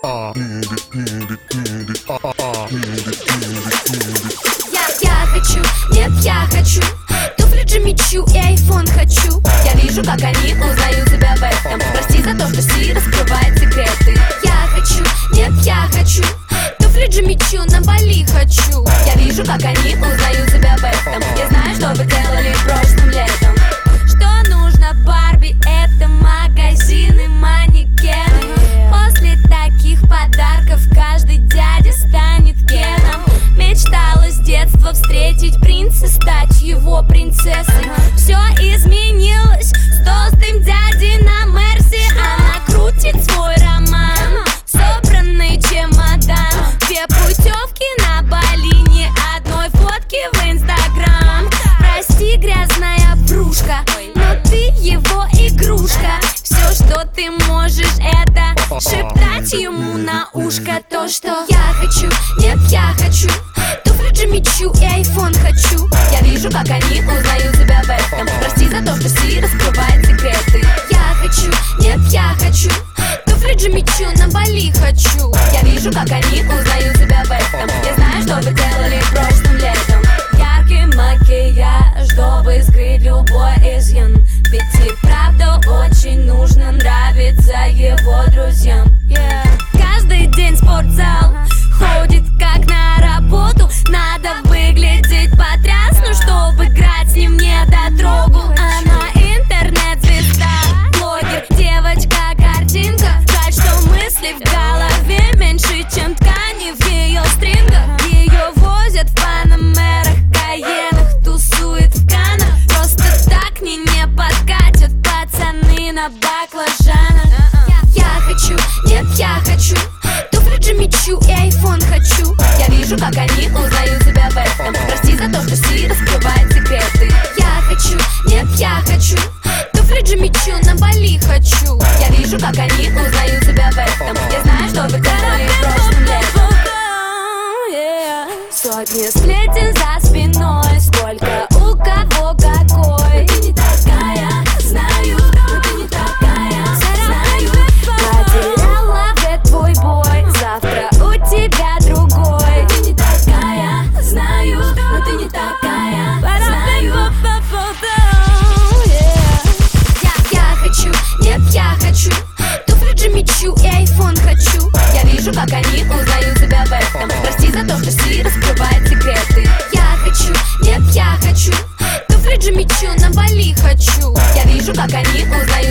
Я хочу, нет, я хочу туфли Джимми Чу и айфон хочу. Я вижу, как они узнают себя в этом. Прости за то, что Си раскрывает секреты. Я хочу, нет, я хочу туфли Джимми Чу на Бали хочу. Я вижу, как они узнают себя в этом. Я знаю, что вы делали прошлым летом. Что нужно Барби, это магазины, манекены. После таких подарков каждый дядя станет Кеном. Мечтала с детства встретить принца, стать его принцессой. Все изменилось с толстым дядей на Мерси. Она крутит свой роман, собранный чемодан. 2 путевки на Бали, ни одной фотки в Инстаграм. Прости, грязная врушка, но ты его игрушка. Все, что ты можешь, это шептать ему на ушко то, что я хочу, нет, я хочу туфли Джимми Чу и айфон хочу. Я вижу, как они узнают себя в этом. Прости за то, что Си раскрывает секреты. Я хочу, нет, я хочу туфли Джимми Чу на Бали хочу. Я вижу, как они узнают себя в этом. Я знаю, что вы делали прошлым летом. Яркий макияж, чтобы скрыть любой изъян. Ведь и правда очень нужно нравиться его друзьям. Каждый день в спортзал ходит как на работу. Надо выглядеть потрясно, чтобы играть с ним не дотрогу. Она интернет-звезда, блогер, девочка-картинка. Жаль, что мысли в голове меньше, чем ткани в ее стрингах. Ее возят в панамерах, каенах, тусует в канах. Просто так к ней не подкатят пацаны на баклажанах. Я хочу, нет, я хочу туфли Джимми Чу и айфон хочу. Я вижу, как они узнают себя в этом. Прости за то, что Си раскрывает секреты. Я хочу, нет, я хочу туфли Джимми Чу на Бали хочу. Я вижу, как они узнают себя в этом. Я знаю, что вы делали прошлым летом. Сотни сплетен за спиной, сколько у кого какой. Ты не такая, знаю, но ты не такая, знаю. Потеряла в твой бой, завтра у тебя другой. Ты не такая, знаю, но ты не такая, знаю. Я хочу, нет, я хочу туфли Джимми Чу и айфон хочу. Я вижу, как они узнают себя в этом. Прости за то, что Си раскрывает секреты. Я хочу, нет, я хочу туфли Джимми Чу на Бали хочу. Я вижу, как они узнают